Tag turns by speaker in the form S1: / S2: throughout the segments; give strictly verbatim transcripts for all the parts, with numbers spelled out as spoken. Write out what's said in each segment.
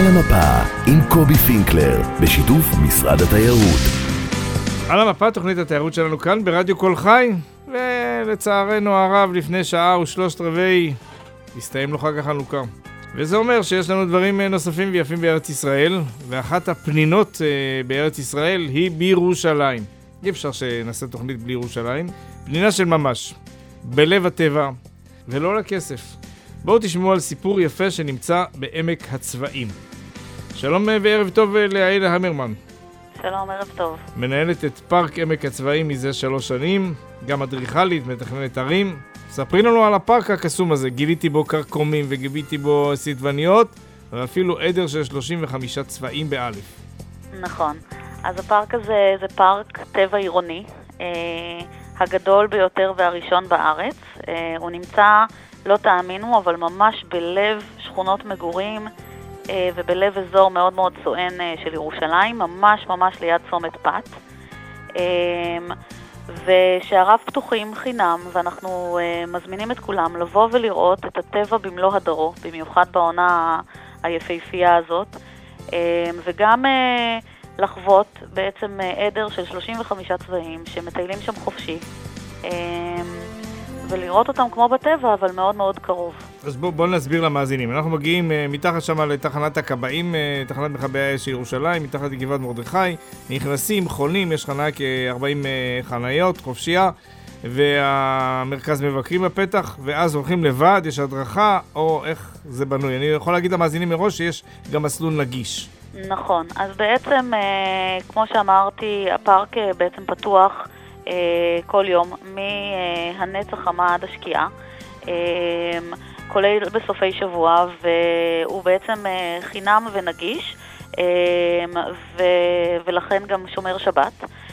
S1: על המפה עם קובי פינקלר, בשיתוף משרד התיירות.
S2: על המפה, תוכנית התיירות שלנו כאן ברדיו כל חי, ולצערנו הרב לפני שעה ושלושת רבעי הסתיים לו חג החנוכה. וזה אומר שיש לנו דברים נוספים ויפים בארץ ישראל, ואחת הפנינות בארץ ישראל היא בירושלים. אי אפשר שנעשה תוכנית בלי ירושלים. פנינה של ממש, בלב הטבע, ולא לכסף. בואו תשמעו על סיפור יפה שנמצא בעמק הצבאים. שלום וערב טוב ליעל המרמן.
S3: שלום, ערב טוב.
S2: מנהלת את פארק עמק הצבאים מזה שלוש שנים, גם אדריכלית, מתכננת ערים. ספרי לנו על הפארק הקסום הזה. גיליתי בו קרקומים וגיביתי בו סדבניות, ואפילו עדר של שלושים וחמישה צבאים באלף.
S3: נכון. אז הפארק הזה זה פארק טבע עירוני, אה, הגדול ביותר והראשון בארץ. אה, הוא נמצא, לא תאמינו, אבל ממש בלב שכונות מגורים, אה, ובלב אזור מאוד מאוד סואן אה, של ירושלים, ממש ממש ליד צומת פת. אה, ושעריו פתוחים חינם, ואנחנו uh, מזמינים את כולם לבוא ולראות את הטבע במלוא הדרו, במיוחד בעונה היפהפייה הזאת, uh, וגם uh, לחוות בעצם uh, עדר של שלושים וחמישה צבעים שמטיילים שם חופשי, uh, ולראות אותם כמו בטבע, אבל מאוד מאוד קרוב.
S2: אז בואו בוא נסביר למאזינים. אנחנו מגיעים uh, מתחת שם לתחנת הכבאים, uh, תחנת מכבי האש של ירושלים, מתחת לגבעת מרדכי, נכנסים, חונים, יש חניה כ-ארבעים uh, חניות, חופשייה, והמרכז מבקרים בפתח, ואז הולכים לבד, יש הדרכה, או איך זה בנוי. אני יכול להגיד למאזינים מראש שיש גם מסלול נגיש.
S3: נכון, אז בעצם, uh, כמו שאמרתי, הפארק uh, בעצם פתוח uh, כל יום, מהנצח חמה עד השקיעה, uh, כולל בסופי שבוע, והוא בעצם חינם ונגיש, ו... ולכן גם שומר שבת,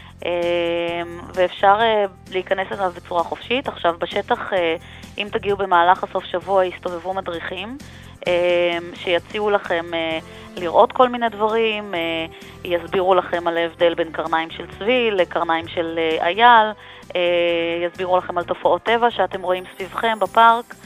S3: ואפשר להיכנס אליו בצורה חופשית. עכשיו בשטח, אם תגיעו במהלך הסוף שבוע, יסתובבו מדריכים שיציעו לכם לראות כל מיני דברים, יסבירו לכם על ההבדל בין קרניים של צבי לקרניים של אייל, יסבירו לכם על תופעות טבע שאתם רואים סביבכם בפארק,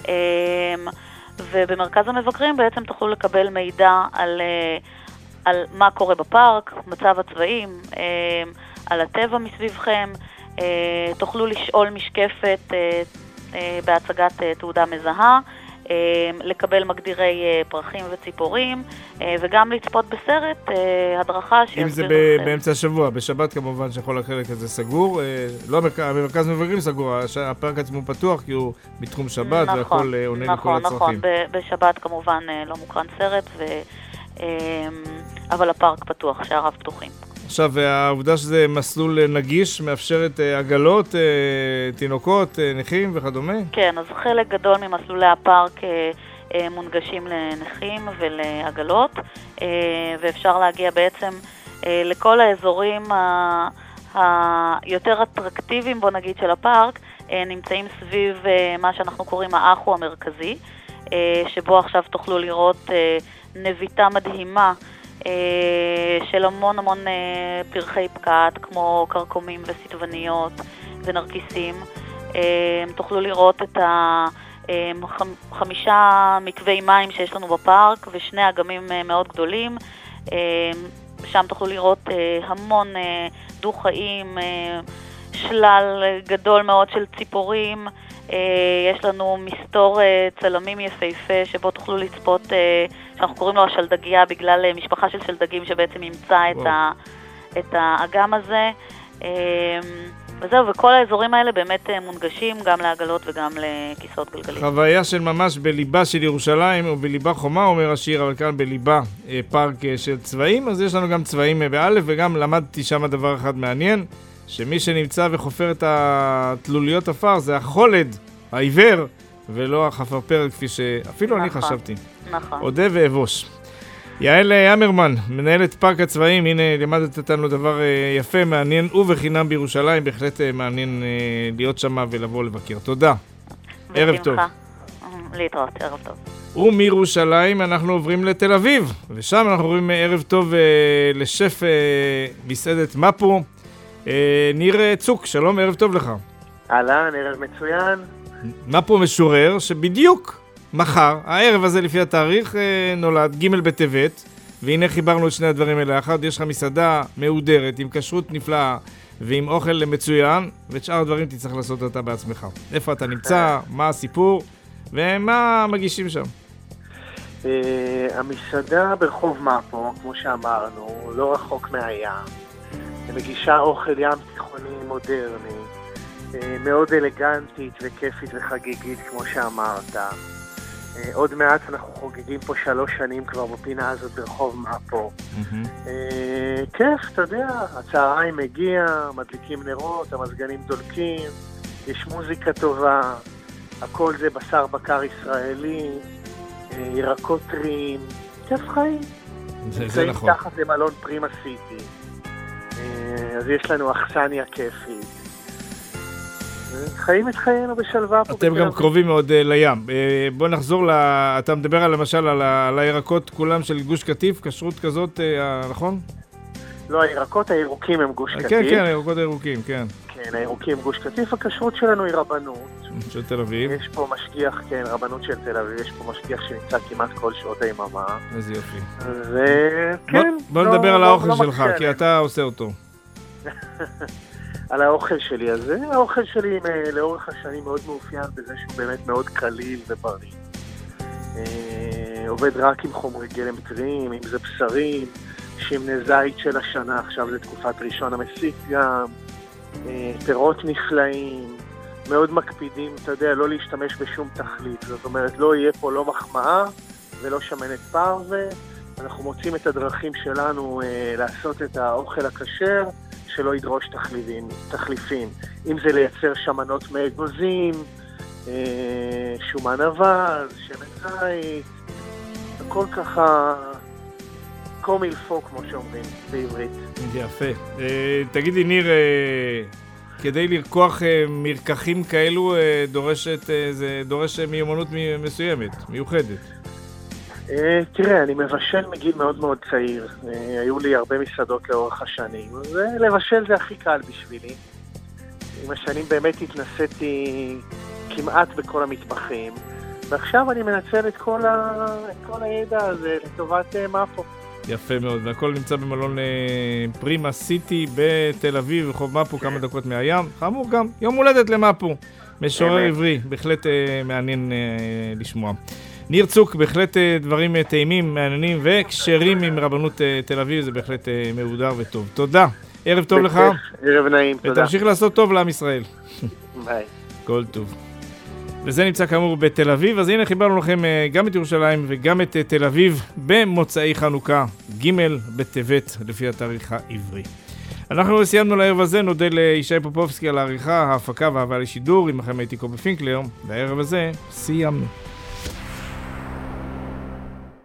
S3: ובמרכז המבקרים בעצם תוכלו לקבל מידע על, על מה קורה בפארק, מצב הצבעים, על הטבע מסביבכם, תוכלו לשאול משקפת בהצגת תעודה מזהה, לקבל מגדירי פרחים וציפורים, וגם לצפות בסרט, הדרכה
S2: אם זה באמצע השבוע, בשבת כמובן שכל החלק הזה סגור, לא המרכז מבקרים סגור, הפארק עצמו פתוח כי הוא בתחום שבת והכל עונה לכל הצרכים.
S3: נכון, בשבת כמובן לא מוקרן סרט, אבל הפארק פתוח, שעריו פתוחים.
S2: עכשיו, העובדה שזה מסלול נגיש, מאפשרת עגלות, תינוקות, נכים וכדומה?
S3: כן, אז חלק גדול ממסלולי הפארק מונגשים לנכים ולעגלות, ואפשר להגיע בעצם לכל האזורים היותר אטרקטיביים, בוא נגיד, של הפארק, נמצאים סביב מה שאנחנו קוראים האחו המרכזי, שבו עכשיו תוכלו לראות נביטה מדהימה, של המון המון פרחי פקעת, כמו קרקומים וסדבניות ונרקיסים. תוכלו לראות את החמישה מקווי מים שיש לנו בפארק ושני אגמים מאוד גדולים. שם תוכלו לראות המון דו-חיים, שלל גדול מאוד של ציפורים. יש לנו מסתור צלמים יפהפה שבו תוכלו לצפות, שאנחנו קוראים לו השלדגיה, בגלל משפחה של שלדגים שבעצם ימצא את, ה, את האגם הזה. וזהו, וכל האזורים האלה באמת מונגשים גם לעגלות וגם לכיסאות גלגלים.
S2: חוויה של ממש בליבה של ירושלים, או בליבה חומה, אומר השיר, אבל כאן בליבה פארק של צבעים. אז יש לנו גם צבעים באלף, וגם למדתי שם דבר אחד מעניין, שמי שנמצא וחופר את התלוליות אפר זה החולד, העיוור, ולא החפרפר, כפי שאפילו נכון, אני חשבתי.
S3: נכון. אודה
S2: ואבוש. יעל המרמן, מנהלת פארק הצבאים, הנה למדת אותנו דבר יפה, מעניין ובחינם בירושלים, בהחלט מעניין להיות שם ולבוא לבקר. תודה. ערב טוב.
S3: להתראות, ערב טוב.
S2: ומירושלים אנחנו עוברים לתל אביב, ושם אנחנו עוברים ערב טוב לשף מסעדת מפו, ניר צוק. שלום, ערב טוב לך.
S4: אהלן, ערב מצוין.
S2: מפו משורר שבדיוק מחר, הערב הזה לפי התאריך נולד, ג' בטבת, והנה חיברנו את שני הדברים האלה. אחד, יש לך מסעדה מהודרת, עם כשרות נפלאה, ועם אוכל מצוין, ואת שאר הדברים תצטרך לעשות אותה בעצמך. איפה אתה נמצא, מה הסיפור, ומה מגישים שם?
S4: המסעדה ברחוב מפו, כמו שאמרנו, לא רחוק מהים. מגישה אוכל ים תיכוני מודרני, מאוד אלגנטית וכיפית וחגיגית, כמו שאמרת. עוד מעט אנחנו חוגגים פה שלוש שנים כבר בפינה הזאת ברחוב מפו. כיף, אתה יודע, הצהריים מגיע, מדליקים נרות, המזגנים דולקים, יש מוזיקה טובה, הכל זה בשר בקר ישראלי, ירקות טריים, כיף חיים.
S2: זה נכון.
S4: תחת למלון פרימה סיטי. אז יש לנו אכסניה כיפית. חיים את חיינו בשלווה פה.
S2: אתם גם קרובים מאוד לים. בוא נחזור, אתה מדבר על למשל על הירקות כולם של גוש קטיף, כשרות כזאת, נכון?
S4: לא, הירקות הירוקים הם גוש קטיף.
S2: כן, כן, הירקות הירוקים, כן.
S4: כן, הירוקים גוש קטיף, הכשרות שלנו היא רבנות.
S2: של תל אביב.
S4: יש פה משגיח, כן, רבנות של תל אביב, יש פה משגיח שנמצא כמעט כל שעות היממה.
S2: איזה יופי.
S4: וכן.
S2: בוא נדבר על האוכל שלך, כי אתה עושה אותו.
S4: על האוכל שלי, אז האוכל שלי לאורך השנים מאוד מאופיין בזה שהוא באמת מאוד קליל ובריא. עובד רק עם חומרי גלם טריים, אם זה בשרים, שמן זית של השנה, עכשיו זה תקופת ראשון המסיק גם, פירות נפלאים, מאוד מקפידים, אתה יודע, לא להשתמש בשום תחליף, זאת אומרת, לא יהיה פה לא מחמאה ולא שמנת פרווה, אנחנו מוצאים את הדרכים שלנו לעשות את האוכל הכשר, שלא ידרוש תחליפים, תחליפים. אם זה לייצר שמנות מאגוזים, שומן אבז, שמן זית, הכל ככה קומילפו, כמו שאומרים בעברית.
S2: יפה. תגיד לי, ניר, כדי לרקוח מרקחים כאלו דורשת, זה דורש מיומנות מסוימת, מיוחדת.
S4: תראה, אני מבשל מגיל מאוד מאוד צעיר. היו לי הרבה מסעדות לאורך השנים, ולבשל זה הכי קל בשבילי. עם השנים באמת התנסיתי כמעט בכל המטבחים, ועכשיו אני מנצל את כל, ה... את כל הידע הזה לטובת מפו.
S2: יפה מאוד, והכל נמצא במלון פרימה סיטי בתל אביב, רחוב מפו, כמה דקות מהים. חמור גם, יום הולדת למפו. משורר עברי, בהחלט מעניין לשמוע. ניר צוק, בהחלט דברים טעימים, מעניינים וקשרים עם רבנות תל אביב, זה בהחלט מהודר וטוב. תודה, ערב טוב לך.
S4: ערב נעים, תודה.
S2: ותמשיך לעשות טוב לעם ישראל.
S4: ביי.
S2: כל טוב. וזה נמצא כאמור בתל אביב, אז הנה חיברנו לכם גם את ירושלים וגם את תל אביב במוצאי חנוכה, ג' בטבת לפי התאריך העברי. אנחנו סיימנו לערב הזה, נודה לישי פופובסקי על העריכה, ההפקה וההבאה לשידור, עמכם הייתי קובי פינקלר, והערב הזה סיימנו.